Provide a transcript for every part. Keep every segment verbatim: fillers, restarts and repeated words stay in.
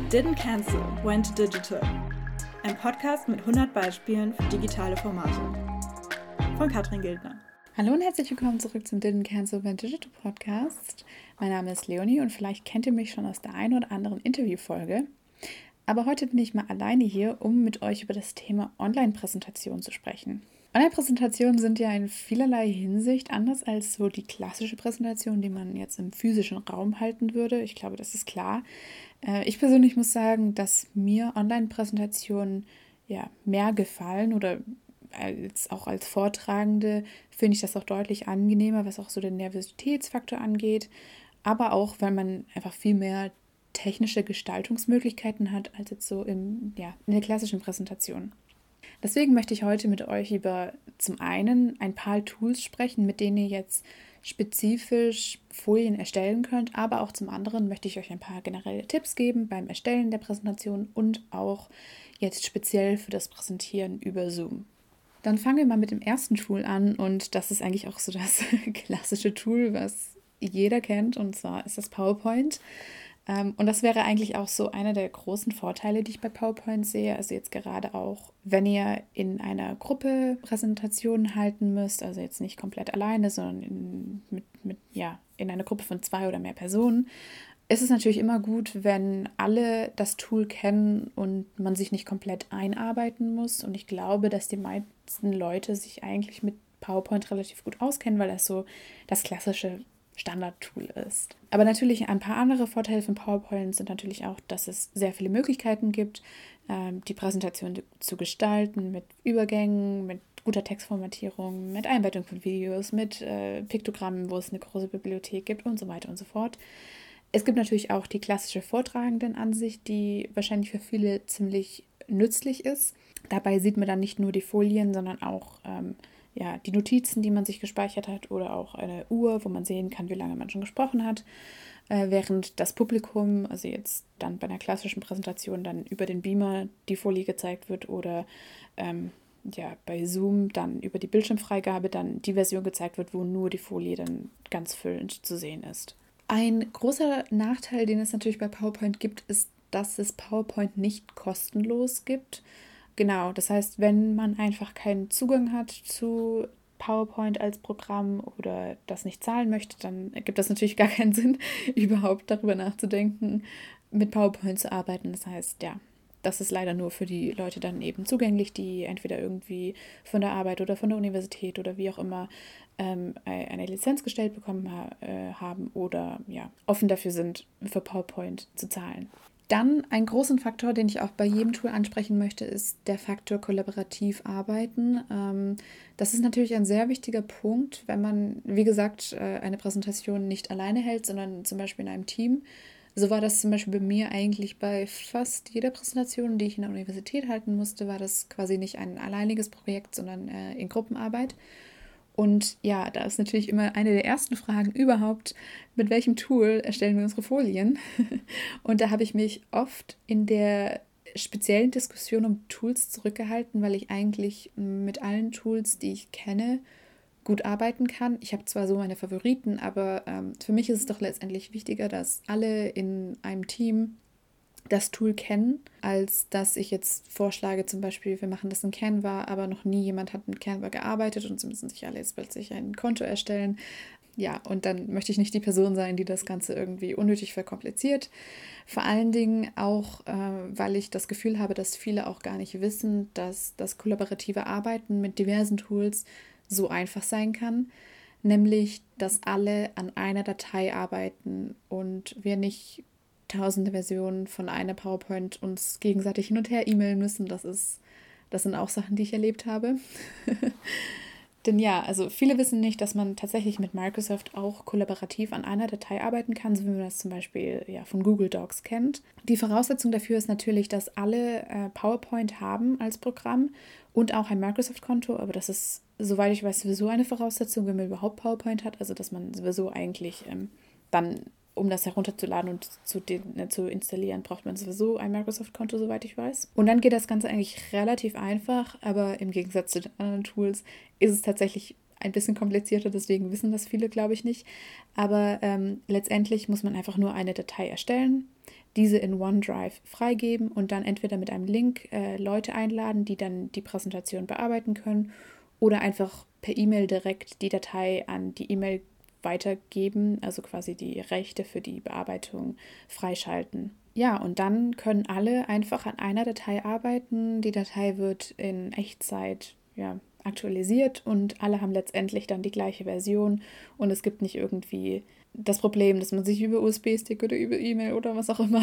Didn't Cancel, Went Digital. Ein Podcast mit hundert Beispielen für digitale Formate. Von Katrin Gildner. Hallo und herzlich willkommen zurück zum Didn't Cancel, Went Digital Podcast. Mein Name ist Leonie und vielleicht kennt ihr mich schon aus der einen oder anderen Interviewfolge. Aber heute bin ich mal alleine hier, um mit euch über das Thema Online-Präsentation zu sprechen. Online-Präsentationen sind ja in vielerlei Hinsicht anders als so die klassische Präsentation, die man jetzt im physischen Raum halten würde. Ich glaube, das ist klar. Ich persönlich muss sagen, dass mir Online-Präsentationen ja mehr gefallen oder als, auch als Vortragende finde ich das auch deutlich angenehmer, was auch so den Nervositätsfaktor angeht, aber auch, weil man einfach viel mehr technische Gestaltungsmöglichkeiten hat als jetzt so im, ja, in der klassischen Präsentation. Deswegen möchte ich heute mit euch über zum einen ein paar Tools sprechen, mit denen ihr jetzt spezifisch Folien erstellen könnt, aber auch zum anderen möchte ich euch ein paar generelle Tipps geben beim Erstellen der Präsentation und auch jetzt speziell für das Präsentieren über Zoom. Dann fangen wir mal mit dem ersten Tool an und das ist eigentlich auch so das klassische Tool, was jeder kennt, und zwar ist das PowerPoint. Und das wäre eigentlich auch so einer der großen Vorteile, die ich bei PowerPoint sehe. Also jetzt gerade auch, wenn ihr in einer Gruppe Präsentationen halten müsst, also jetzt nicht komplett alleine, sondern in, mit, mit, ja, in einer Gruppe von zwei oder mehr Personen, ist es natürlich immer gut, wenn alle das Tool kennen und man sich nicht komplett einarbeiten muss. Und ich glaube, dass die meisten Leute sich eigentlich mit PowerPoint relativ gut auskennen, weil das so das klassische Standard-Tool ist. Aber natürlich ein paar andere Vorteile von PowerPoint sind natürlich auch, dass es sehr viele Möglichkeiten gibt, ähm, die Präsentation zu gestalten mit Übergängen, mit guter Textformatierung, mit Einbettung von Videos, mit äh, Piktogrammen, wo es eine große Bibliothek gibt und so weiter und so fort. Es gibt natürlich auch die klassische Vortragendenansicht, die wahrscheinlich für viele ziemlich nützlich ist. Dabei sieht man dann nicht nur die Folien, sondern auch ähm, ja, die Notizen, die man sich gespeichert hat, oder auch eine Uhr, wo man sehen kann, wie lange man schon gesprochen hat, äh, während das Publikum, also jetzt dann bei einer klassischen Präsentation, dann über den Beamer die Folie gezeigt wird oder ähm, ja, bei Zoom dann über die Bildschirmfreigabe dann die Version gezeigt wird, wo nur die Folie dann ganz füllend zu sehen ist. Ein großer Nachteil, den es natürlich bei PowerPoint gibt, ist, dass es PowerPoint nicht kostenlos gibt. Genau, das heißt, wenn man einfach keinen Zugang hat zu PowerPoint als Programm oder das nicht zahlen möchte, dann ergibt das natürlich gar keinen Sinn, überhaupt darüber nachzudenken, mit PowerPoint zu arbeiten. Das heißt, ja, das ist leider nur für die Leute dann eben zugänglich, die entweder irgendwie von der Arbeit oder von der Universität oder wie auch immer ähm, eine Lizenz gestellt bekommen ha- äh, haben oder ja, offen dafür sind, für PowerPoint zu zahlen. Dann ein großen Faktor, den ich auch bei jedem Tool ansprechen möchte, ist der Faktor kollaborativ arbeiten. Ähm, das ist natürlich ein sehr wichtiger Punkt, wenn man, wie gesagt, äh, eine Präsentation nicht alleine hält, sondern zum Beispiel in einem Team. So war das zum Beispiel bei mir eigentlich bei fast jeder Präsentation, die ich in der Universität halten musste, war das quasi nicht ein alleiniges Projekt, sondern äh, in Gruppenarbeit. Und ja, da ist natürlich immer eine der ersten Fragen überhaupt, mit welchem Tool erstellen wir unsere Folien? Und da habe ich mich oft in der speziellen Diskussion um Tools zurückgehalten, weil ich eigentlich mit allen Tools, die ich kenne, gut arbeiten kann. Ich habe zwar so meine Favoriten, aber ähm, für mich ist es doch letztendlich wichtiger, dass alle in einem Team das Tool kennen, als dass ich jetzt vorschlage, zum Beispiel, wir machen das in Canva, aber noch nie jemand hat mit Canva gearbeitet und sie müssen sich alle jetzt plötzlich ein Konto erstellen. Ja, und dann möchte ich nicht die Person sein, die das Ganze irgendwie unnötig verkompliziert. Vor allen Dingen auch, äh, weil ich das Gefühl habe, dass viele auch gar nicht wissen, dass das kollaborative Arbeiten mit diversen Tools so einfach sein kann. Nämlich, dass alle an einer Datei arbeiten und wir nicht tausende Versionen von einer PowerPoint uns gegenseitig hin und her e-mailen müssen. Das ist, das sind auch Sachen, die ich erlebt habe. Denn ja, also viele wissen nicht, dass man tatsächlich mit Microsoft auch kollaborativ an einer Datei arbeiten kann, so wie man das zum Beispiel ja, von Google Docs kennt. Die Voraussetzung dafür ist natürlich, dass alle äh, PowerPoint haben als Programm und auch ein Microsoft-Konto, aber das ist, soweit ich weiß, sowieso eine Voraussetzung, wenn man überhaupt PowerPoint hat, also dass man sowieso eigentlich ähm, dann, um das herunterzuladen und zu, den, zu installieren, braucht man sowieso ein Microsoft-Konto, soweit ich weiß. Und dann geht das Ganze eigentlich relativ einfach, aber im Gegensatz zu den anderen Tools ist es tatsächlich ein bisschen komplizierter, deswegen wissen das viele, glaube ich, nicht. Aber ähm, letztendlich muss man einfach nur eine Datei erstellen, diese in OneDrive freigeben und dann entweder mit einem Link äh, Leute einladen, die dann die Präsentation bearbeiten können oder einfach per E-Mail direkt die Datei an die E-Mail weitergeben, also quasi die Rechte für die Bearbeitung freischalten. Ja, und dann können alle einfach an einer Datei arbeiten. Die Datei wird in Echtzeit ja, aktualisiert und alle haben letztendlich dann die gleiche Version und es gibt nicht irgendwie das Problem, dass man sich über U S B-Stick oder über E-Mail oder was auch immer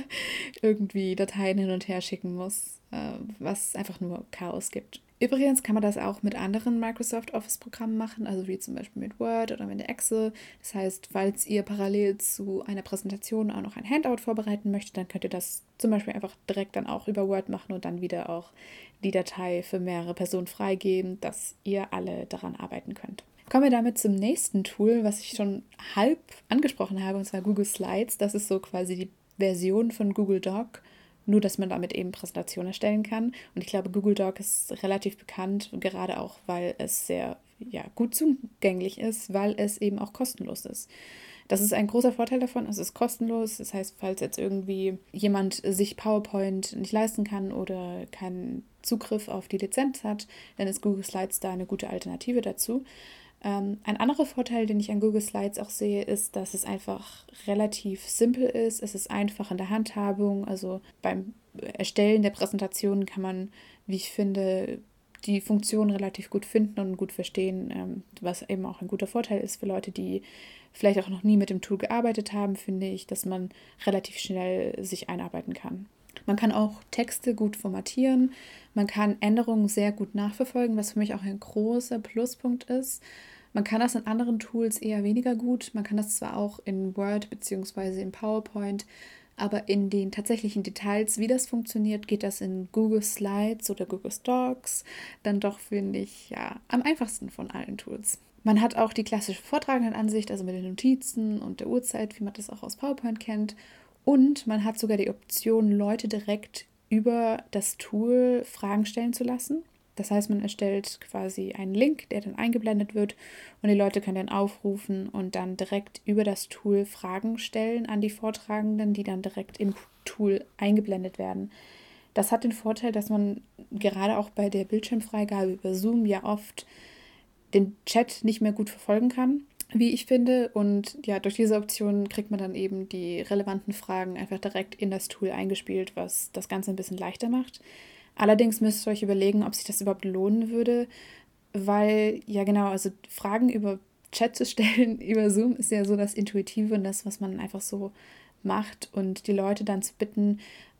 irgendwie Dateien hin und her schicken muss, was einfach nur Chaos gibt. Übrigens kann man das auch mit anderen Microsoft Office-Programmen machen, also wie zum Beispiel mit Word oder mit Excel. Das heißt, falls ihr parallel zu einer Präsentation auch noch ein Handout vorbereiten möchtet, dann könnt ihr das zum Beispiel einfach direkt dann auch über Word machen und dann wieder auch die Datei für mehrere Personen freigeben, dass ihr alle daran arbeiten könnt. Kommen wir damit zum nächsten Tool, was ich schon halb angesprochen habe, und zwar Google Slides. Das ist so quasi die Version von Google Doc, nur dass man damit eben Präsentationen erstellen kann. Und ich glaube, Google Doc ist relativ bekannt, gerade auch, weil es sehr ja, gut zugänglich ist, weil es eben auch kostenlos ist. Das ist ein großer Vorteil davon, es ist kostenlos. Das heißt, falls jetzt irgendwie jemand sich PowerPoint nicht leisten kann oder keinen Zugriff auf die Lizenz hat, dann ist Google Slides da eine gute Alternative dazu. Ähm, ein anderer Vorteil, den ich an Google Slides auch sehe, ist, dass es einfach relativ simpel ist. Es ist einfach in der Handhabung. Also beim Erstellen der Präsentation kann man, wie ich finde, die Funktion relativ gut finden und gut verstehen, ähm, was eben auch ein guter Vorteil ist für Leute, die vielleicht auch noch nie mit dem Tool gearbeitet haben, finde ich, dass man relativ schnell sich einarbeiten kann. Man kann auch Texte gut formatieren, man kann Änderungen sehr gut nachverfolgen, was für mich auch ein großer Pluspunkt ist. Man kann das in anderen Tools eher weniger gut, man kann das zwar auch in Word bzw. in PowerPoint, aber in den tatsächlichen Details, wie das funktioniert, geht das in Google Slides oder Google Docs dann doch, finde ich, ja, am einfachsten von allen Tools. Man hat auch die klassische Vortragendenansicht, also mit den Notizen und der Uhrzeit, wie man das auch aus PowerPoint kennt. Und man hat sogar die Option, Leute direkt über das Tool Fragen stellen zu lassen. Das heißt, man erstellt quasi einen Link, der dann eingeblendet wird und die Leute können dann aufrufen und dann direkt über das Tool Fragen stellen an die Vortragenden, die dann direkt im Tool eingeblendet werden. Das hat den Vorteil, dass man gerade auch bei der Bildschirmfreigabe über Zoom ja oft den Chat nicht mehr gut verfolgen kann, wie ich finde. Und ja, durch diese Option kriegt man dann eben die relevanten Fragen einfach direkt in das Tool eingespielt, was das Ganze ein bisschen leichter macht. Allerdings müsst ihr euch überlegen, ob sich das überhaupt lohnen würde, weil, ja genau, also Fragen über Chat zu stellen über Zoom ist ja so das Intuitive und das, was man einfach so macht. Und die Leute dann zu bitten,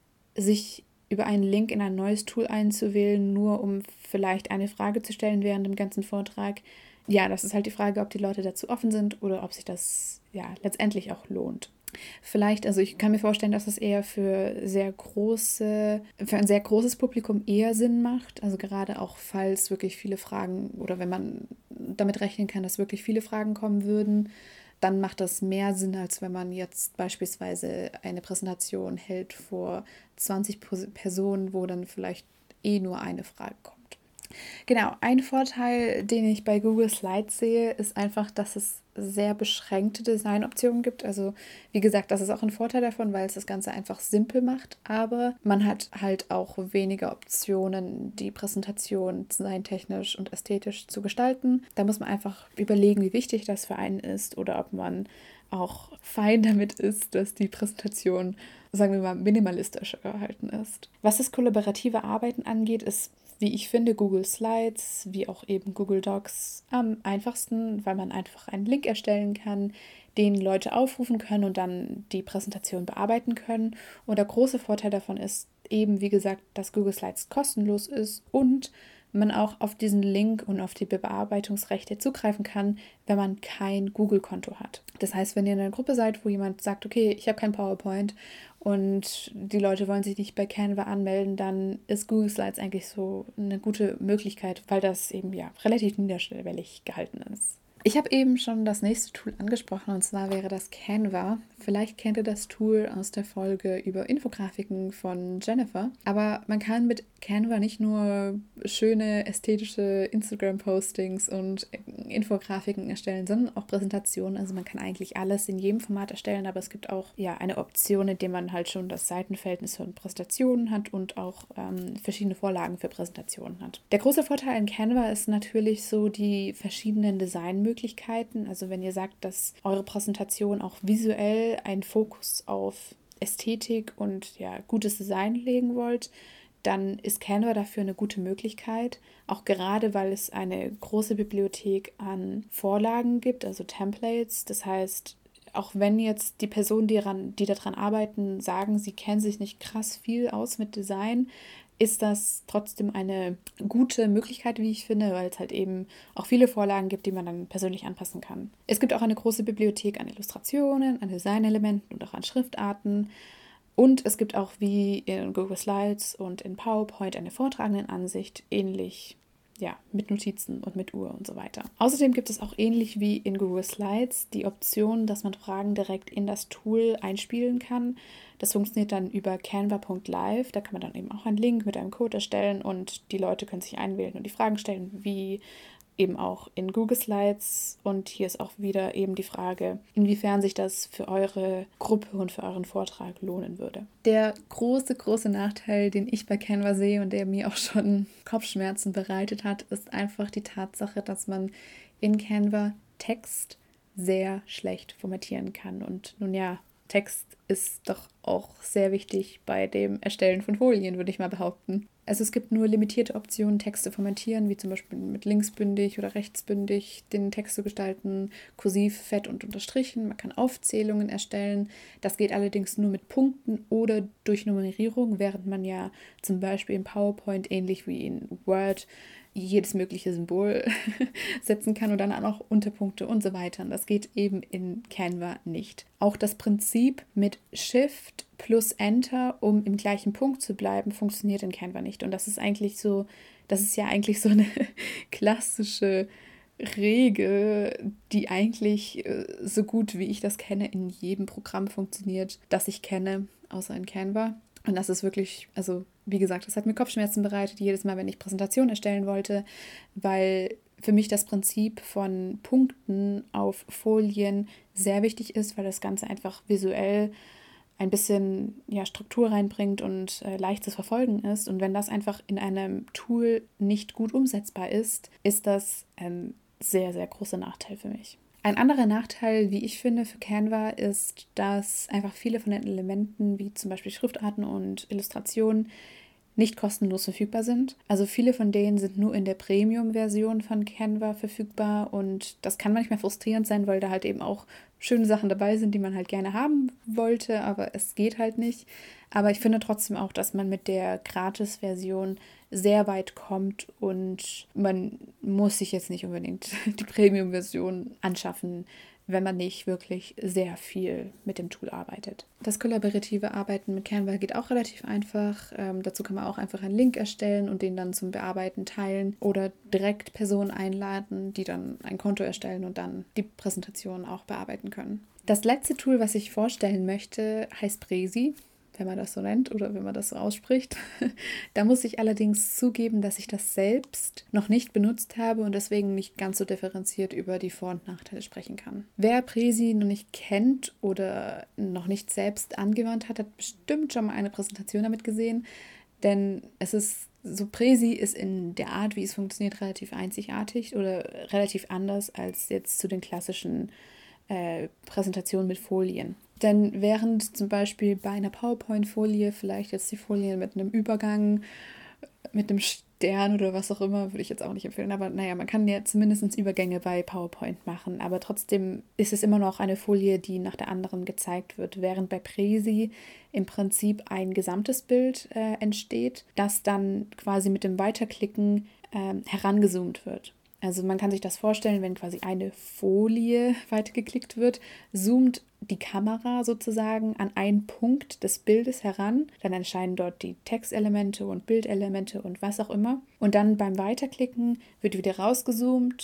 sich über einen Link in ein neues Tool einzuwählen, nur um vielleicht eine Frage zu stellen während dem ganzen Vortrag. Ja, das ist halt die Frage, ob die Leute dazu offen sind oder ob sich das ja letztendlich auch lohnt. Vielleicht, also ich kann mir vorstellen, dass es eher für sehr große, für ein sehr großes Publikum eher Sinn macht. Also gerade auch, falls wirklich viele Fragen oder wenn man damit rechnen kann, dass wirklich viele Fragen kommen würden, dann macht das mehr Sinn, als wenn man jetzt beispielsweise eine Präsentation hält vor zwanzig Personen, wo dann vielleicht eh nur eine Frage kommt. Genau, ein Vorteil, den ich bei Google Slides sehe, ist einfach, dass es sehr beschränkte Designoptionen gibt. Also wie gesagt, das ist auch ein Vorteil davon, weil es das Ganze einfach simpel macht, aber man hat halt auch weniger Optionen, die Präsentation designtechnisch und ästhetisch zu gestalten. Da muss man einfach überlegen, wie wichtig das für einen ist oder ob man auch fein damit ist, dass die Präsentation, sagen wir mal, minimalistisch gehalten ist. Was das kollaborative Arbeiten angeht, ist, wie ich finde, Google Slides, wie auch eben Google Docs am einfachsten, weil man einfach einen Link erstellen kann, den Leute aufrufen können und dann die Präsentation bearbeiten können. Und der große Vorteil davon ist eben, wie gesagt, dass Google Slides kostenlos ist und man auch auf diesen Link und auf die Bearbeitungsrechte zugreifen kann, wenn man kein Google-Konto hat. Das heißt, wenn ihr in einer Gruppe seid, wo jemand sagt, okay, ich habe kein PowerPoint und die Leute wollen sich nicht bei Canva anmelden, dann ist Google Slides eigentlich so eine gute Möglichkeit, weil das eben ja relativ niederschwellig gehalten ist. Ich habe eben schon das nächste Tool angesprochen, und zwar wäre das Canva. Vielleicht kennt ihr das Tool aus der Folge über Infografiken von Jennifer. Aber man kann mit Canva nicht nur schöne ästhetische Instagram-Postings und Infografiken erstellen, sondern auch Präsentationen. Also man kann eigentlich alles in jedem Format erstellen, aber es gibt auch ja eine Option, in der man halt schon das Seitenverhältnis von Präsentationen hat und auch ähm, verschiedene Vorlagen für Präsentationen hat. Der große Vorteil in Canva ist natürlich so die verschiedenen Designmöglichkeiten. Also wenn ihr sagt, dass eure Präsentation auch visuell einen Fokus auf Ästhetik und ja, gutes Design legen wollt, dann ist Canva dafür eine gute Möglichkeit, auch gerade weil es eine große Bibliothek an Vorlagen gibt, also Templates. Das heißt, auch wenn jetzt die Personen, die, ran, die daran arbeiten, sagen, sie kennen sich nicht krass viel aus mit Design, ist das trotzdem eine gute Möglichkeit, wie ich finde, weil es halt eben auch viele Vorlagen gibt, die man dann persönlich anpassen kann. Es gibt auch eine große Bibliothek an Illustrationen, an Designelementen und auch an Schriftarten. Und es gibt auch wie in Google Slides und in PowerPoint eine vortragenden Ansicht, ähnlich ja, mit Notizen und mit Uhr und so weiter. Außerdem gibt es auch ähnlich wie in Google Slides die Option, dass man Fragen direkt in das Tool einspielen kann. Das funktioniert dann über canva punkt live. Da kann man dann eben auch einen Link mit einem Code erstellen und die Leute können sich einwählen und die Fragen stellen, wie eben auch in Google Slides. Und hier ist auch wieder eben die Frage, inwiefern sich das für eure Gruppe und für euren Vortrag lohnen würde. Der große, große Nachteil, den ich bei Canva sehe und der mir auch schon Kopfschmerzen bereitet hat, ist einfach die Tatsache, dass man in Canva Text sehr schlecht formatieren kann. Und nun ja, Text ist doch auch sehr wichtig bei dem Erstellen von Folien, würde ich mal behaupten. Also es gibt nur limitierte Optionen, Texte zu formatieren, wie zum Beispiel mit linksbündig oder rechtsbündig den Text zu gestalten, kursiv, fett und unterstrichen. Man kann Aufzählungen erstellen. Das geht allerdings nur mit Punkten oder durch Nummerierung, während man ja zum Beispiel in PowerPoint, ähnlich wie in Word, jedes mögliche Symbol setzen kann und dann auch noch Unterpunkte und so weiter. Und das geht eben in Canva nicht. Auch das Prinzip mit Shift plus Enter, um im gleichen Punkt zu bleiben, funktioniert in Canva nicht. Und das ist eigentlich so, das ist ja eigentlich so eine klassische Regel, die eigentlich äh, so gut wie ich das kenne, in jedem Programm funktioniert, das ich kenne, außer in Canva. Und das ist wirklich, also wie gesagt, das hat mir Kopfschmerzen bereitet, jedes Mal, wenn ich Präsentationen erstellen wollte, weil für mich das Prinzip von Punkten auf Folien sehr wichtig ist, weil das Ganze einfach visuell ein bisschen ja, Struktur reinbringt und äh, leicht zu verfolgen ist. Und wenn das einfach in einem Tool nicht gut umsetzbar ist, ist das ein sehr, sehr großer Nachteil für mich. Ein anderer Nachteil, wie ich finde, für Canva ist, dass einfach viele von den Elementen, wie zum Beispiel Schriftarten und Illustrationen, nicht kostenlos verfügbar sind. Also viele von denen sind nur in der Premium-Version von Canva verfügbar und das kann manchmal frustrierend sein, weil da halt eben auch schöne Sachen dabei sind, die man halt gerne haben wollte, aber es geht halt nicht. Aber ich finde trotzdem auch, dass man mit der Gratis-Version sehr weit kommt und man muss sich jetzt nicht unbedingt die Premium-Version anschaffen, wenn man nicht wirklich sehr viel mit dem Tool arbeitet. Das kollaborative Arbeiten mit Canva geht auch relativ einfach. Ähm, dazu kann man auch einfach einen Link erstellen und den dann zum Bearbeiten teilen oder direkt Personen einladen, die dann ein Konto erstellen und dann die Präsentation auch bearbeiten können. Das letzte Tool, was ich vorstellen möchte, heißt Prezi, wenn man das so nennt oder wenn man das so ausspricht. Da muss ich allerdings zugeben, dass ich das selbst noch nicht benutzt habe und deswegen nicht ganz so differenziert über die Vor- und Nachteile sprechen kann. Wer Prezi noch nicht kennt oder noch nicht selbst angewandt hat, hat bestimmt schon mal eine Präsentation damit gesehen, denn es ist so, Prezi ist in der Art, wie es funktioniert, relativ einzigartig oder relativ anders als jetzt zu den klassischen äh, Präsentationen mit Folien. Denn während zum Beispiel bei einer PowerPoint-Folie vielleicht jetzt die Folie mit einem Übergang, mit einem Stern oder was auch immer, würde ich jetzt auch nicht empfehlen, aber naja, man kann ja zumindest Übergänge bei PowerPoint machen, aber trotzdem ist es immer noch eine Folie, die nach der anderen gezeigt wird, während bei Prezi im Prinzip ein gesamtes Bild äh, entsteht, das dann quasi mit dem Weiterklicken äh, herangezoomt wird. Also man kann sich das vorstellen, wenn quasi eine Folie weitergeklickt wird, zoomt die Kamera sozusagen an einen Punkt des Bildes heran. Dann erscheinen dort die Textelemente und Bildelemente und was auch immer. Und dann beim Weiterklicken wird wieder rausgezoomt.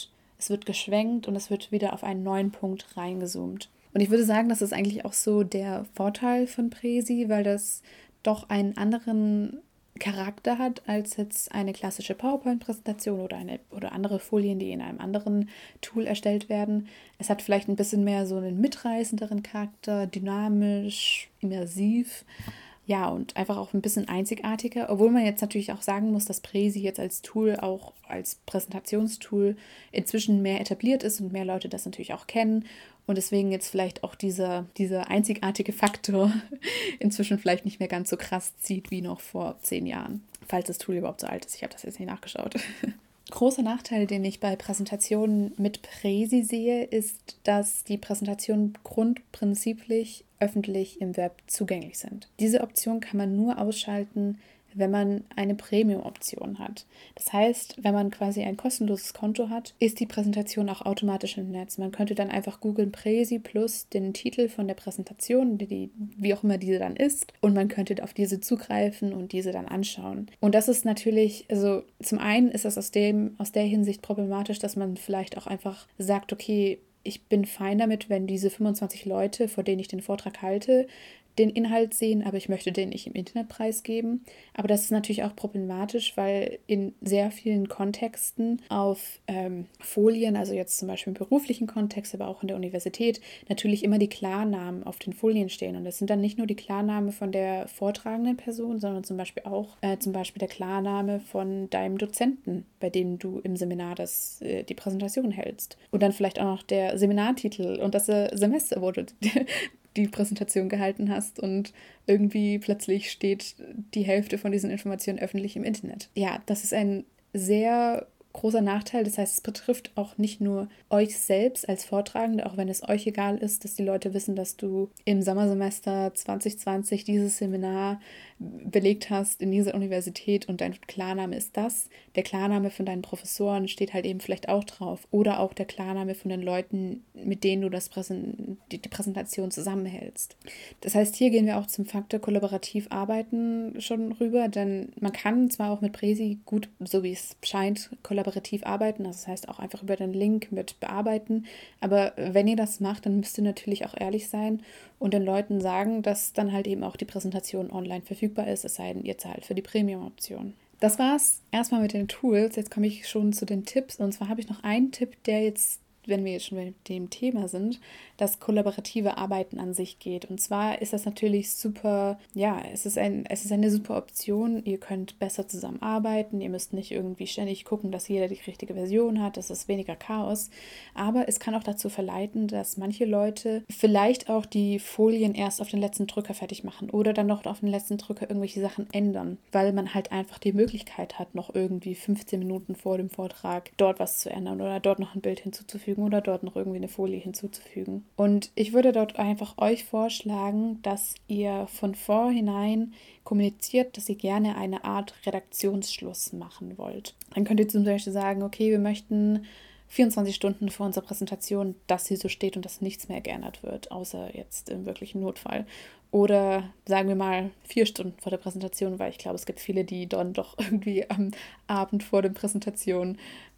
es wird geschwenkt und es wird wieder auf einen neuen Punkt reingezoomt. Und ich würde sagen, das ist eigentlich auch so der Vorteil von Prezi, weil das doch einen anderen Charakter hat als jetzt eine klassische PowerPoint-Präsentation oder eine oder andere Folien, die in einem anderen Tool erstellt werden. Es hat vielleicht ein bisschen mehr so einen mitreißenderen Charakter, dynamisch, immersiv. Ja, und einfach auch ein bisschen einzigartiger, obwohl man jetzt natürlich auch sagen muss, dass Prezi jetzt als Tool, auch als Präsentationstool inzwischen mehr etabliert ist und mehr Leute das natürlich auch kennen und deswegen jetzt vielleicht auch dieser, dieser einzigartige Faktor inzwischen vielleicht nicht mehr ganz so krass zieht wie noch vor zehn Jahren, falls das Tool überhaupt so alt ist. Ich habe das jetzt nicht nachgeschaut. Großer Nachteil, den ich bei Präsentationen mit Prezi sehe, ist, dass die Präsentationen grundprinziplich öffentlich im Web zugänglich sind. Diese Option kann man nur ausschalten, wenn man eine Premium-Option hat. Das heißt, wenn man quasi ein kostenloses Konto hat, ist die Präsentation auch automatisch im Netz. Man könnte dann einfach googeln Prezi plus den Titel von der Präsentation, die, wie auch immer diese dann ist, und man könnte auf diese zugreifen und diese dann anschauen. Und das ist natürlich, also zum einen ist das aus dem, aus der Hinsicht problematisch, dass man vielleicht auch einfach sagt, okay, ich bin fein damit, wenn diese fünfundzwanzig Leute, vor denen ich den Vortrag halte, den Inhalt sehen, aber ich möchte den nicht im Internet preisgeben. Aber das ist natürlich auch problematisch, weil in sehr vielen Kontexten auf ähm, Folien, also jetzt zum Beispiel im beruflichen Kontext, aber auch in der Universität, natürlich immer die Klarnamen auf den Folien stehen. Und das sind dann nicht nur die Klarnamen von der vortragenden Person, sondern zum Beispiel auch äh, zum Beispiel der Klarname von deinem Dozenten, bei dem du im Seminar das, äh, die Präsentation hältst. Und dann vielleicht auch noch der Seminartitel und das äh, Semester, wo du die Präsentation gehalten hast und irgendwie plötzlich steht die Hälfte von diesen Informationen öffentlich im Internet. Ja, das ist ein sehr großer Nachteil. Das heißt, es betrifft auch nicht nur euch selbst als Vortragende, auch wenn es euch egal ist, dass die Leute wissen, dass du im Sommersemester zwanzig zwanzig dieses Seminar belegt hast in dieser Universität und dein Klarname ist das. Der Klarname von deinen Professoren steht halt eben vielleicht auch drauf. Oder auch der Klarname von den Leuten, mit denen du das Präsen- die, die Präsentation zusammenhältst. Das heißt, hier gehen wir auch zum Faktor kollaborativ arbeiten schon rüber, denn man kann zwar auch mit Prezi gut, so wie es scheint, kollaborativ arbeiten, also das heißt auch einfach über den Link mit bearbeiten, aber wenn ihr das macht, dann müsst ihr natürlich auch ehrlich sein und den Leuten sagen, dass dann halt eben auch die Präsentation online verfügbar ist, es sei denn, ihr zahlt für die Premium-Option. Das war's erstmal mit den Tools. Jetzt komme ich schon zu den Tipps. Und zwar habe ich noch einen Tipp, der jetzt, wenn wir jetzt schon mit dem Thema sind, das kollaborative Arbeiten an sich geht. Und zwar ist das natürlich super, ja, es ist, ein, es ist eine super Option. Ihr könnt besser zusammenarbeiten. Ihr müsst nicht irgendwie ständig gucken, dass jeder die richtige Version hat. Das ist weniger Chaos. Aber es kann auch dazu verleiten, dass manche Leute vielleicht auch die Folien erst auf den letzten Drücker fertig machen oder dann noch auf den letzten Drücker irgendwelche Sachen ändern, weil man halt einfach die Möglichkeit hat, noch irgendwie fünfzehn Minuten vor dem Vortrag dort was zu ändern oder dort noch ein Bild hinzuzufügen oder dort noch irgendwie eine Folie hinzuzufügen. Und ich würde dort einfach euch vorschlagen, dass ihr von vorhinein kommuniziert, dass ihr gerne eine Art Redaktionsschluss machen wollt. Dann könnt ihr zum Beispiel sagen, okay, wir möchten vierundzwanzig Stunden vor unserer Präsentation, dass sie so steht und dass nichts mehr geändert wird, außer jetzt im wirklichen Notfall. Oder sagen wir mal vier Stunden vor der Präsentation, weil ich glaube, es gibt viele, die dann doch irgendwie am Abend vor der Präsentation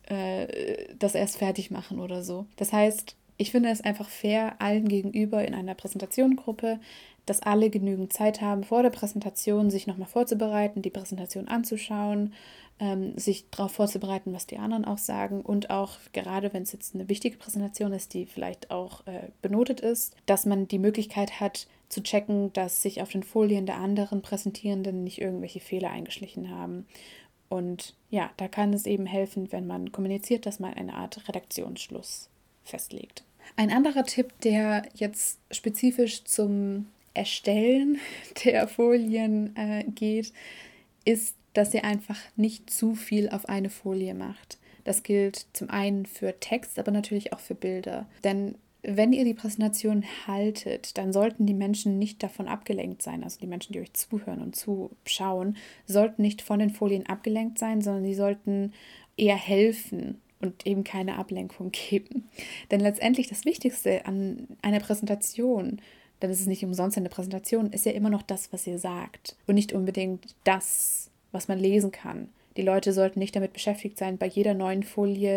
äh, das erst fertig machen oder so. Das heißt, ich finde es einfach fair allen gegenüber in einer Präsentationengruppe, dass alle genügend Zeit haben, vor der Präsentation sich nochmal vorzubereiten, die Präsentation anzuschauen, ähm, sich darauf vorzubereiten, was die anderen auch sagen und auch, gerade wenn es jetzt eine wichtige Präsentation ist, die vielleicht auch äh, benotet ist, dass man die Möglichkeit hat, zu checken, dass sich auf den Folien der anderen Präsentierenden nicht irgendwelche Fehler eingeschlichen haben. Und ja, da kann es eben helfen, wenn man kommuniziert, dass man eine Art Redaktionsschluss festlegt. Ein anderer Tipp, der jetzt spezifisch zum Erstellen der Folien äh, geht, ist, dass ihr einfach nicht zu viel auf eine Folie macht. Das gilt zum einen für Text, aber natürlich auch für Bilder. Denn wenn ihr die Präsentation haltet, dann sollten die Menschen nicht davon abgelenkt sein, also die Menschen, die euch zuhören und zuschauen, sollten nicht von den Folien abgelenkt sein, sondern die sollten eher helfen und eben keine Ablenkung geben. Denn letztendlich das Wichtigste an einer Präsentation, denn es ist nicht umsonst eine Präsentation, ist ja immer noch das, was ihr sagt und nicht unbedingt das, was man lesen kann. Die Leute sollten nicht damit beschäftigt sein, bei jeder neuen Folie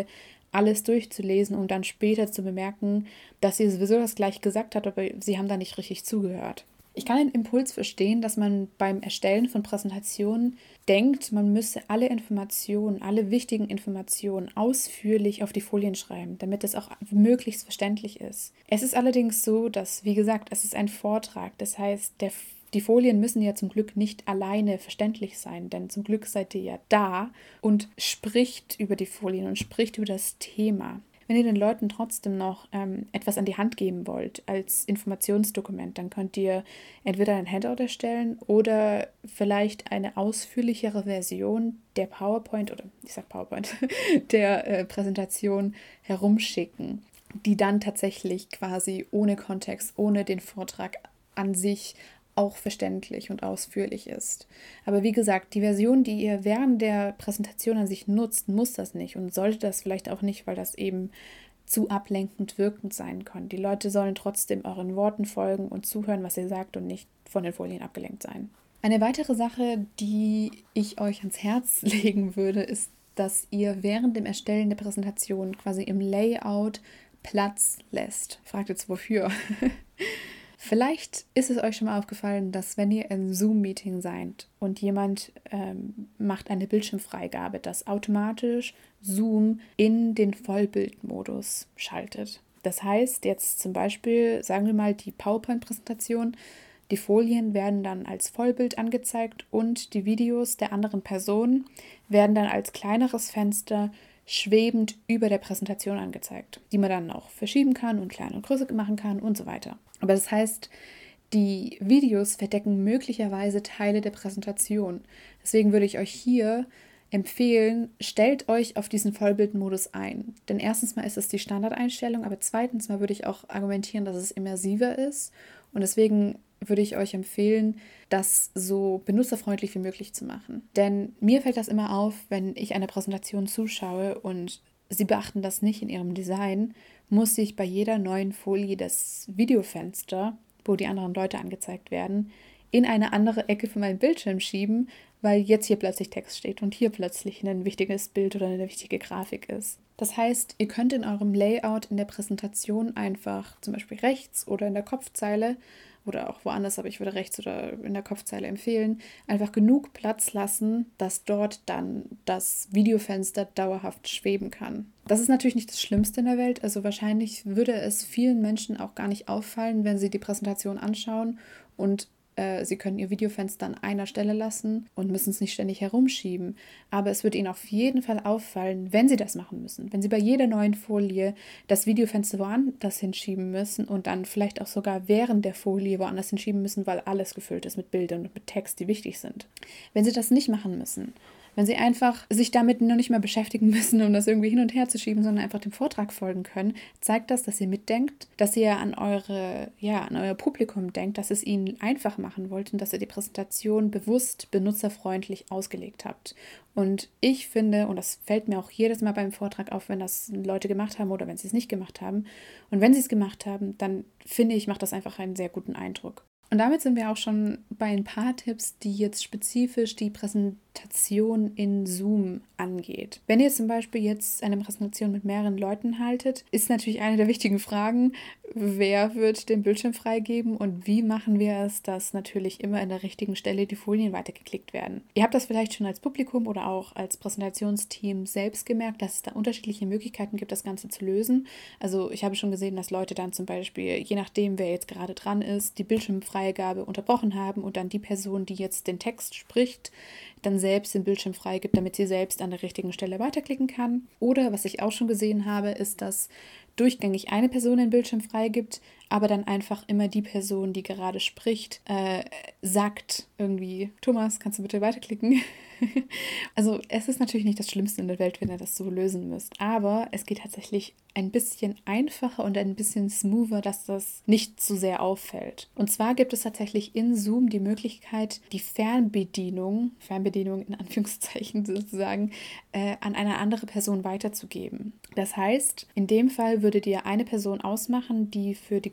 alles durchzulesen, um dann später zu bemerken, dass sie sowieso das gleich gesagt hat, aber sie haben da nicht richtig zugehört. Ich kann den Impuls verstehen, dass man beim Erstellen von Präsentationen denkt, man müsse alle Informationen, alle wichtigen Informationen ausführlich auf die Folien schreiben, damit es auch möglichst verständlich ist. Es ist allerdings so, dass, wie gesagt, es ist ein Vortrag. Das heißt, der, die Folien müssen ja zum Glück nicht alleine verständlich sein, denn zum Glück seid ihr ja da und spricht über die Folien und spricht über das Thema. Wenn ihr den Leuten trotzdem noch ähm, etwas an die Hand geben wollt als Informationsdokument, dann könnt ihr entweder ein Handout erstellen oder vielleicht eine ausführlichere Version der PowerPoint oder ich sag PowerPoint, der äh, Präsentation herumschicken, die dann tatsächlich quasi ohne Kontext, ohne den Vortrag an sich auch verständlich und ausführlich ist. Aber wie gesagt, die Version, die ihr während der Präsentation an sich nutzt, muss das nicht und sollte das vielleicht auch nicht, weil das eben zu ablenkend wirkend sein kann. Die Leute sollen trotzdem euren Worten folgen und zuhören, was ihr sagt und nicht von den Folien abgelenkt sein. Eine weitere Sache, die ich euch ans Herz legen würde, ist, dass ihr während dem Erstellen der Präsentation quasi im Layout Platz lässt. Fragt jetzt wofür? Vielleicht ist es euch schon mal aufgefallen, dass wenn ihr im Zoom-Meeting seid und jemand ähm, macht eine Bildschirmfreigabe, dass automatisch Zoom in den Vollbildmodus schaltet. Das heißt, jetzt zum Beispiel, sagen wir mal, die PowerPoint-Präsentation, die Folien werden dann als Vollbild angezeigt und die Videos der anderen Person werden dann als kleineres Fenster schwebend über der Präsentation angezeigt, die man dann auch verschieben kann und kleiner und größer machen kann und so weiter. Aber das heißt, die Videos verdecken möglicherweise Teile der Präsentation. Deswegen würde ich euch hier empfehlen, stellt euch auf diesen Vollbildmodus ein. Denn erstens mal ist es die Standardeinstellung, aber zweitens mal würde ich auch argumentieren, dass es immersiver ist. Und deswegen würde ich euch empfehlen, das so benutzerfreundlich wie möglich zu machen. Denn mir fällt das immer auf, wenn ich einer Präsentation zuschaue und sie beachten das nicht in ihrem Design, muss ich bei jeder neuen Folie das Videofenster, wo die anderen Leute angezeigt werden, in eine andere Ecke von meinem Bildschirm schieben, weil jetzt hier plötzlich Text steht und hier plötzlich ein wichtiges Bild oder eine wichtige Grafik ist. Das heißt, ihr könnt in eurem Layout in der Präsentation einfach zum Beispiel rechts oder in der Kopfzeile oder auch woanders, aber ich würde rechts oder in der Kopfzeile empfehlen, einfach genug Platz lassen, dass dort dann das Videofenster dauerhaft schweben kann. Das ist natürlich nicht das Schlimmste in der Welt, also wahrscheinlich würde es vielen Menschen auch gar nicht auffallen, wenn sie die Präsentation anschauen und Sie können ihr Videofenster an einer Stelle lassen und müssen es nicht ständig herumschieben. Aber es wird Ihnen auf jeden Fall auffallen, wenn Sie das machen müssen. Wenn Sie bei jeder neuen Folie das Videofenster woanders hinschieben müssen und dann vielleicht auch sogar während der Folie woanders hinschieben müssen, weil alles gefüllt ist mit Bildern und mit Text, die wichtig sind. Wenn Sie das nicht machen müssen, wenn Sie einfach sich damit noch nicht mehr beschäftigen müssen, um das irgendwie hin und her zu schieben, sondern einfach dem Vortrag folgen können, zeigt das, dass ihr mitdenkt, dass ihr an eure, ja, an euer Publikum denkt, dass es ihnen einfach machen wollt und dass ihr die Präsentation bewusst benutzerfreundlich ausgelegt habt. Und ich finde, und das fällt mir auch jedes Mal beim Vortrag auf, wenn das Leute gemacht haben oder wenn sie es nicht gemacht haben, und wenn sie es gemacht haben, dann finde ich, macht das einfach einen sehr guten Eindruck. Und damit sind wir auch schon bei ein paar Tipps, die jetzt spezifisch die Präsentation in Zoom angeht. Wenn ihr zum Beispiel jetzt eine Präsentation mit mehreren Leuten haltet, ist natürlich eine der wichtigen Fragen, wer wird den Bildschirm freigeben und wie machen wir es, dass natürlich immer an der richtigen Stelle die Folien weitergeklickt werden. Ihr habt das vielleicht schon als Publikum oder auch als Präsentationsteam selbst gemerkt, dass es da unterschiedliche Möglichkeiten gibt, das Ganze zu lösen. Also ich habe schon gesehen, dass Leute dann zum Beispiel, je nachdem, wer jetzt gerade dran ist, die Bildschirmfreigabe unterbrochen haben und dann die Person, die jetzt den Text spricht, dann selbst den Bildschirm freigibt, damit sie selbst an der richtigen Stelle weiterklicken kann. Oder was ich auch schon gesehen habe, ist, dass durchgängig eine Person den Bildschirm freigibt, aber dann einfach immer die Person, die gerade spricht, äh, sagt irgendwie, Thomas, kannst du bitte weiterklicken? Also es ist natürlich nicht das Schlimmste in der Welt, wenn ihr das so lösen müsst, aber es geht tatsächlich ein bisschen einfacher und ein bisschen smoother, dass das nicht zu sehr auffällt. Und zwar gibt es tatsächlich in Zoom die Möglichkeit, die Fernbedienung, Fernbedienung in Anführungszeichen sozusagen, äh, an eine andere Person weiterzugeben. Das heißt, in dem Fall würdet ihr eine Person ausmachen, die für die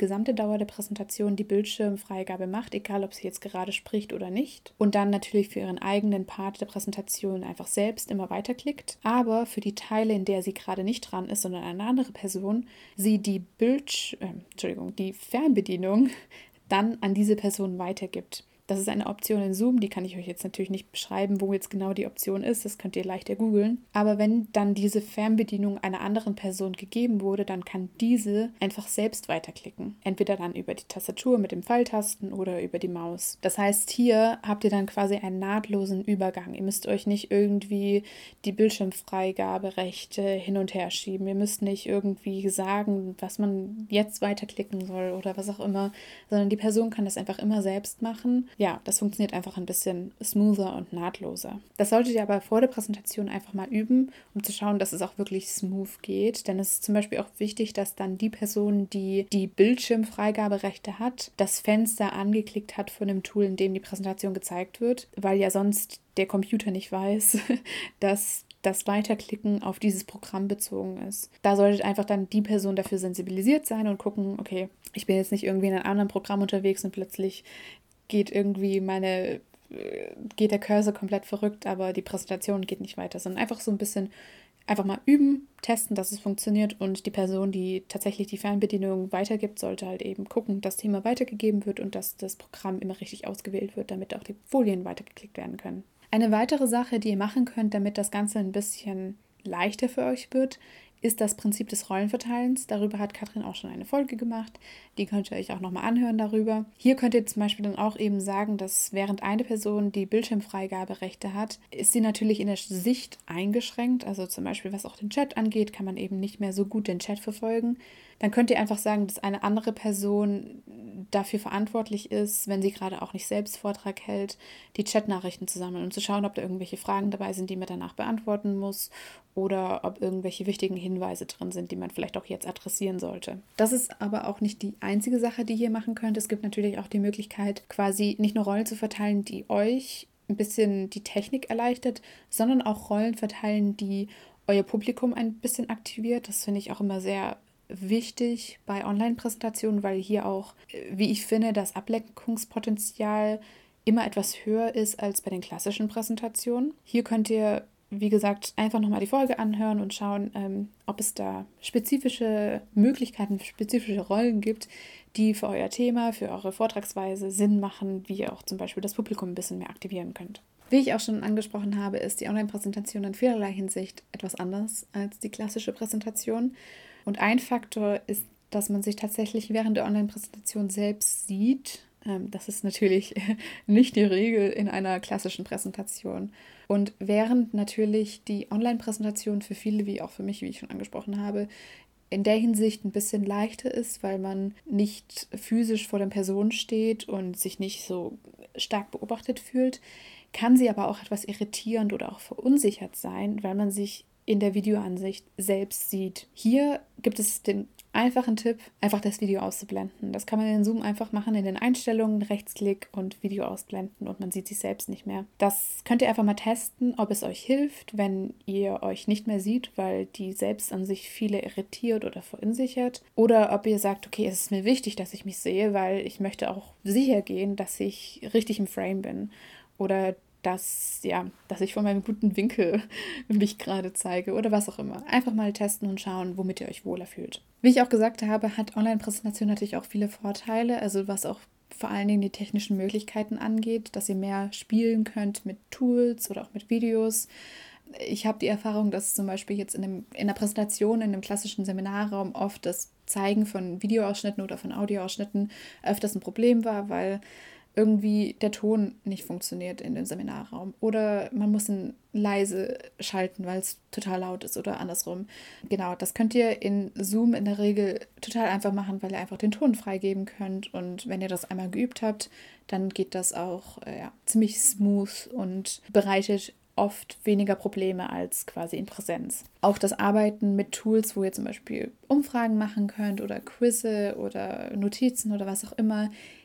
gesamte Dauer der Präsentation die Bildschirmfreigabe macht, egal ob sie jetzt gerade spricht oder nicht. Und dann natürlich für ihren eigenen Part der Präsentation einfach selbst immer weiterklickt. Aber für die Teile, in der sie gerade nicht dran ist, sondern eine andere Person, sie die Bildsch- äh, Entschuldigung, die Fernbedienung dann an diese Person weitergibt. Das ist eine Option in Zoom, die kann ich euch jetzt natürlich nicht beschreiben, wo jetzt genau die Option ist, das könnt ihr leichter googeln. Aber wenn dann diese Fernbedienung einer anderen Person gegeben wurde, dann kann diese einfach selbst weiterklicken. Entweder dann über die Tastatur mit dem Pfeiltasten oder über die Maus. Das heißt, hier habt ihr dann quasi einen nahtlosen Übergang. Ihr müsst euch nicht irgendwie die Bildschirmfreigaberechte hin und her schieben. Ihr müsst nicht irgendwie sagen, was man jetzt weiterklicken soll oder was auch immer, sondern die Person kann das einfach immer selbst machen. Ja, das funktioniert einfach ein bisschen smoother und nahtloser. Das solltet ihr aber vor der Präsentation einfach mal üben, um zu schauen, dass es auch wirklich smooth geht. Denn es ist zum Beispiel auch wichtig, dass dann die Person, die die Bildschirmfreigaberechte hat, das Fenster angeklickt hat von dem Tool, in dem die Präsentation gezeigt wird, weil ja sonst der Computer nicht weiß, dass das Weiterklicken auf dieses Programm bezogen ist. Da solltet einfach dann die Person dafür sensibilisiert sein und gucken, okay, ich bin jetzt nicht irgendwie in einem anderen Programm unterwegs und plötzlich geht irgendwie meine, geht der Cursor komplett verrückt, aber die Präsentation geht nicht weiter, sondern einfach so ein bisschen einfach mal üben, testen, dass es funktioniert und die Person, die tatsächlich die Fernbedienung weitergibt, sollte halt eben gucken, dass Thema weitergegeben wird und dass das Programm immer richtig ausgewählt wird, damit auch die Folien weitergeklickt werden können. Eine weitere Sache, die ihr machen könnt, damit das Ganze ein bisschen leichter für euch wird, ist das Prinzip des Rollenverteilens. Darüber hat Katrin auch schon eine Folge gemacht. Die könnt ihr euch auch nochmal anhören darüber. Hier könnt ihr zum Beispiel dann auch eben sagen, dass während eine Person die Bildschirmfreigaberechte hat, ist sie natürlich in der Sicht eingeschränkt. Also zum Beispiel, was auch den Chat angeht, kann man eben nicht mehr so gut den Chat verfolgen. Dann könnt ihr einfach sagen, dass eine andere Person dafür verantwortlich ist, wenn sie gerade auch nicht selbst Vortrag hält, die Chatnachrichten zu sammeln und zu schauen, ob da irgendwelche Fragen dabei sind, die man danach beantworten muss oder ob irgendwelche wichtigen Hinweise drin sind, die man vielleicht auch jetzt adressieren sollte. Das ist aber auch nicht die einzige Sache, die ihr machen könnt. Es gibt natürlich auch die Möglichkeit, quasi nicht nur Rollen zu verteilen, die euch ein bisschen die Technik erleichtert, sondern auch Rollen verteilen, die euer Publikum ein bisschen aktiviert. Das finde ich auch immer sehr wichtig bei Online-Präsentationen, weil hier auch, wie ich finde, das Ablenkungspotenzial immer etwas höher ist als bei den klassischen Präsentationen. Hier könnt ihr, wie gesagt, einfach nochmal die Folge anhören und schauen, ähm, ob es da spezifische Möglichkeiten, spezifische Rollen gibt, die für euer Thema, für eure Vortragsweise Sinn machen, wie ihr auch zum Beispiel das Publikum ein bisschen mehr aktivieren könnt. Wie ich auch schon angesprochen habe, ist die Online-Präsentation in vielerlei Hinsicht etwas anders als die klassische Präsentation. Und ein Faktor ist, dass man sich tatsächlich während der Online-Präsentation selbst sieht. Das ist natürlich nicht die Regel in einer klassischen Präsentation. Und während natürlich die Online-Präsentation für viele, wie auch für mich, wie ich schon angesprochen habe, in der Hinsicht ein bisschen leichter ist, weil man nicht physisch vor der Person steht und sich nicht so stark beobachtet fühlt, kann sie aber auch etwas irritierend oder auch verunsichert sein, weil man sich in der Videoansicht selbst sieht. Hier gibt es den einfachen Tipp, einfach das Video auszublenden. Das kann man in Zoom einfach machen, in den Einstellungen, Rechtsklick und Video ausblenden und man sieht sich selbst nicht mehr. Das könnt ihr einfach mal testen, ob es euch hilft, wenn ihr euch nicht mehr seht, weil die Selbstansicht viele irritiert oder verunsichert. Oder ob ihr sagt, okay, es ist mir wichtig, dass ich mich sehe, weil ich möchte auch sicher gehen, dass ich richtig im Frame bin. Oder dass, ja, dass ich von meinem guten Winkel mich gerade zeige oder was auch immer. Einfach mal testen und schauen, womit ihr euch wohler fühlt. Wie ich auch gesagt habe, hat Online-Präsentation natürlich auch viele Vorteile, also was auch vor allen Dingen die technischen Möglichkeiten angeht, dass ihr mehr spielen könnt mit Tools oder auch mit Videos. Ich habe die Erfahrung, dass zum Beispiel jetzt in, einem, in einer Präsentation in einem klassischen Seminarraum oft das Zeigen von Videoausschnitten oder von Audioausschnitten öfters ein Problem war, weil irgendwie der Ton nicht funktioniert in dem Seminarraum oder man muss ihn leise schalten, weil es total laut ist oder andersrum. Genau, das könnt ihr in Zoom in der Regel total einfach machen, weil ihr einfach den Ton freigeben könnt und wenn ihr das einmal geübt habt, dann geht das auch äh, ja, ziemlich smooth und bereitet oft weniger Probleme als quasi in Präsenz. Auch das Arbeiten mit Tools, wo ihr zum Beispiel Umfragen machen könnt oder Quizze oder Notizen oder was auch immer,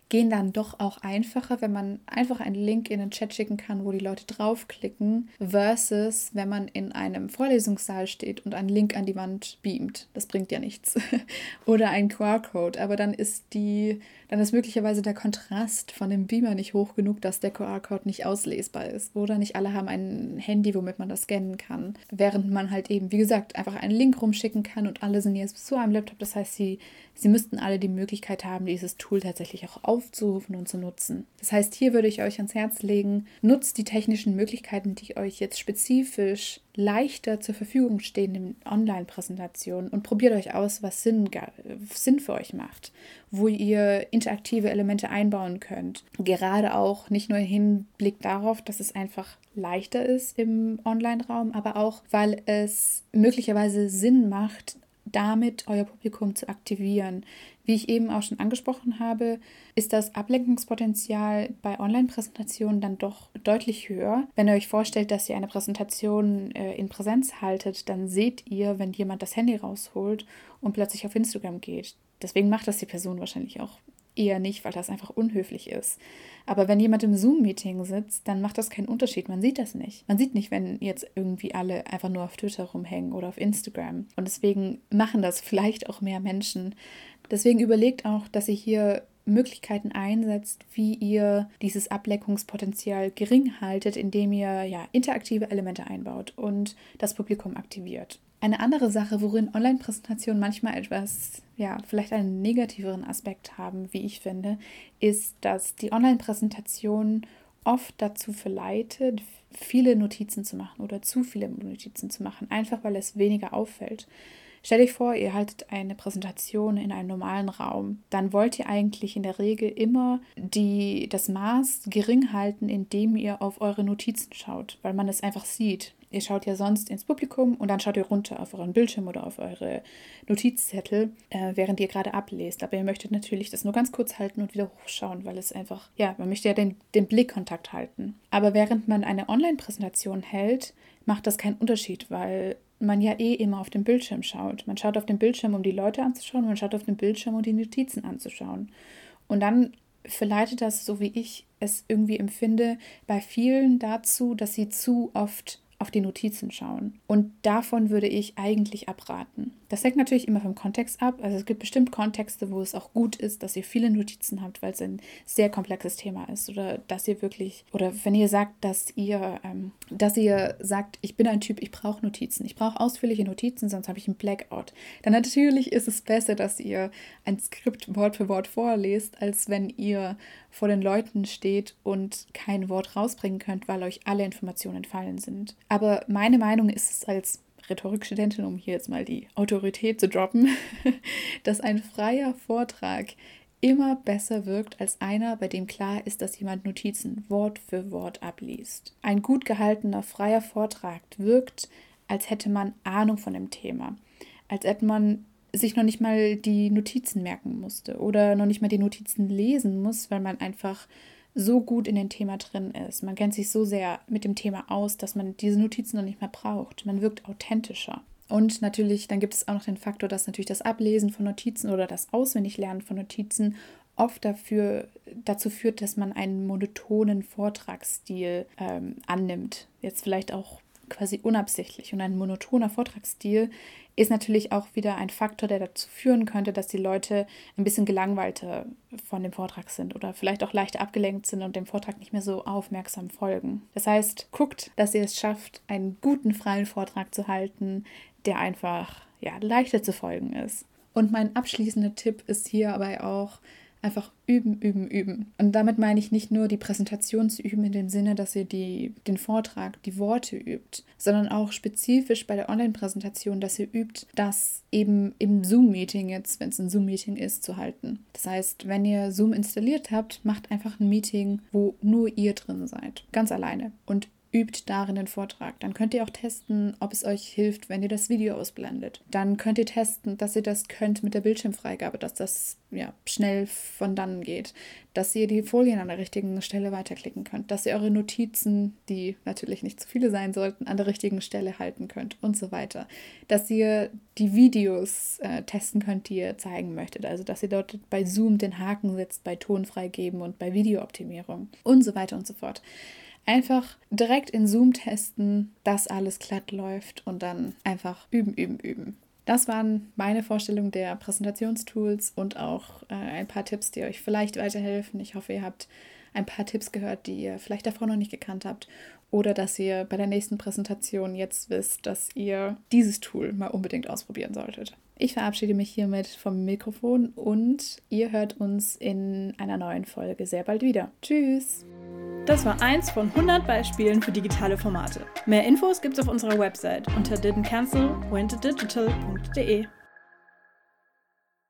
gehen dann doch auch einfacher, wenn man einfach einen Link in den Chat schicken kann, wo die Leute draufklicken, versus wenn man in einem Vorlesungssaal steht und einen Link an die Wand beamt. Das bringt ja nichts. Oder ein Q R-Code, aber dann ist die, dann ist möglicherweise der Kontrast von dem Beamer nicht hoch genug, dass der Q R-Code nicht auslesbar ist. Oder nicht alle haben ein Handy, womit man das scannen kann. Während man halt eben, wie gesagt, einfach einen Link rumschicken kann und alle sind jetzt zu einem Laptop. Das heißt, sie, sie müssten alle die Möglichkeit haben, dieses Tool tatsächlich auch aufzurufen und zu nutzen. Das heißt, hier würde ich euch ans Herz legen, nutzt die technischen Möglichkeiten, die euch jetzt spezifisch leichter zur Verfügung stehen in Online-Präsentationen und probiert euch aus, was Sinn, Sinn für euch macht, wo ihr interaktive Elemente einbauen könnt. Gerade auch nicht nur im Hinblick darauf, dass es einfach leichter ist im Online-Raum, aber auch, weil es möglicherweise Sinn macht, damit euer Publikum zu aktivieren. Wie ich eben auch schon angesprochen habe, ist das Ablenkungspotenzial bei Online-Präsentationen dann doch deutlich höher. Wenn ihr euch vorstellt, dass ihr eine Präsentation äh, in Präsenz haltet, dann seht ihr, wenn jemand das Handy rausholt und plötzlich auf Instagram geht. Deswegen macht das die Person wahrscheinlich auch eher nicht, weil das einfach unhöflich ist. Aber wenn jemand im Zoom-Meeting sitzt, dann macht das keinen Unterschied. Man sieht das nicht. Man sieht nicht, wenn jetzt irgendwie alle einfach nur auf Twitter rumhängen oder auf Instagram. Und deswegen machen das vielleicht auch mehr Menschen. Deswegen überlegt auch, dass ihr hier Möglichkeiten einsetzt, wie ihr dieses Ablenkungspotenzial gering haltet, indem ihr ja interaktive Elemente einbaut und das Publikum aktiviert. Eine andere Sache, worin Online-Präsentationen manchmal etwas, ja, vielleicht einen negativeren Aspekt haben, wie ich finde, ist, dass die Online-Präsentation oft dazu verleitet, viele Notizen zu machen oder zu viele Notizen zu machen, einfach weil es weniger auffällt. Stellt euch vor, ihr haltet eine Präsentation in einem normalen Raum. Dann wollt ihr eigentlich in der Regel immer die, das Maß gering halten, indem ihr auf eure Notizen schaut, weil man es einfach sieht. Ihr schaut ja sonst ins Publikum und dann schaut ihr runter auf euren Bildschirm oder auf eure Notizzettel, äh, während ihr gerade ablest. Aber ihr möchtet natürlich das nur ganz kurz halten und wieder hochschauen, weil es einfach, ja, man möchte ja den, den Blickkontakt halten. Aber während man eine Online-Präsentation hält, macht das keinen Unterschied, weil man ja eh immer auf den Bildschirm schaut. Man schaut auf den Bildschirm, um die Leute anzuschauen, und man schaut auf den Bildschirm, um die Notizen anzuschauen. Und dann verleitet das, so wie ich es irgendwie empfinde, bei vielen dazu, dass sie zu oft auf die Notizen schauen. Und davon würde ich eigentlich abraten. Das hängt natürlich immer vom Kontext ab. Also es gibt bestimmt Kontexte, wo es auch gut ist, dass ihr viele Notizen habt, weil es ein sehr komplexes Thema ist. Oder dass ihr wirklich, oder wenn ihr sagt, dass ihr, ähm, dass ihr sagt, ich bin ein Typ, ich brauche Notizen. Ich brauche ausführliche Notizen, sonst habe ich einen Blackout. Dann natürlich ist es besser, dass ihr ein Skript Wort für Wort vorlest, als wenn ihr vor den Leuten steht und kein Wort rausbringen könnt, weil euch alle Informationen entfallen sind. Aber meine Meinung ist es als Rhetorikstudentin, um hier jetzt mal die Autorität zu droppen, dass ein freier Vortrag immer besser wirkt als einer, bei dem klar ist, dass jemand Notizen Wort für Wort abliest. Ein gut gehaltener freier Vortrag wirkt, als hätte man Ahnung von dem Thema, als hätte man sich noch nicht mal die Notizen merken musste oder noch nicht mal die Notizen lesen muss, weil man einfach so gut in dem Thema drin ist. Man kennt sich so sehr mit dem Thema aus, dass man diese Notizen noch nicht mehr braucht. Man wirkt authentischer. Und natürlich, dann gibt es auch noch den Faktor, dass natürlich das Ablesen von Notizen oder das Auswendiglernen von Notizen oft dafür, dazu führt, dass man einen monotonen Vortragsstil ähm, annimmt. Jetzt vielleicht auch quasi unabsichtlich. Und ein monotoner Vortragsstil ist natürlich auch wieder ein Faktor, der dazu führen könnte, dass die Leute ein bisschen gelangweilter von dem Vortrag sind oder vielleicht auch leicht abgelenkt sind und dem Vortrag nicht mehr so aufmerksam folgen. Das heißt, guckt, dass ihr es schafft, einen guten, freien Vortrag zu halten, der einfach ja, leichter zu folgen ist. Und mein abschließender Tipp ist hierbei auch, einfach üben, üben, üben. Und damit meine ich nicht nur die Präsentation zu üben in dem Sinne, dass ihr die, den Vortrag, die Worte übt, sondern auch spezifisch bei der Online-Präsentation, dass ihr übt, das eben im Zoom-Meeting jetzt, wenn es ein Zoom-Meeting ist, zu halten. Das heißt, wenn ihr Zoom installiert habt, macht einfach ein Meeting, wo nur ihr drin seid. Ganz alleine. Und übt darin den Vortrag. Dann könnt ihr auch testen, ob es euch hilft, wenn ihr das Video ausblendet. Dann könnt ihr testen, dass ihr das könnt mit der Bildschirmfreigabe, dass das ja, schnell von dann geht, dass ihr die Folien an der richtigen Stelle weiterklicken könnt, dass ihr eure Notizen, die natürlich nicht zu viele sein sollten, an der richtigen Stelle halten könnt und so weiter. Dass ihr die Videos äh, testen könnt, die ihr zeigen möchtet. Also, dass ihr dort bei Zoom den Haken setzt, bei Ton freigeben und bei Videooptimierung und so weiter und so fort. Einfach direkt in Zoom testen, dass alles glatt läuft und dann einfach üben, üben, üben. Das waren meine Vorstellungen der Präsentationstools und auch äh, ein paar Tipps, die euch vielleicht weiterhelfen. Ich hoffe, ihr habt ein paar Tipps gehört, die ihr vielleicht davor noch nicht gekannt habt oder dass ihr bei der nächsten Präsentation jetzt wisst, dass ihr dieses Tool mal unbedingt ausprobieren solltet. Ich verabschiede mich hiermit vom Mikrofon und ihr hört uns in einer neuen Folge sehr bald wieder. Tschüss! Das war eins von hundert Beispielen für digitale Formate. Mehr Infos gibt's auf unserer Website unter didn't cancel went to digital punkt de.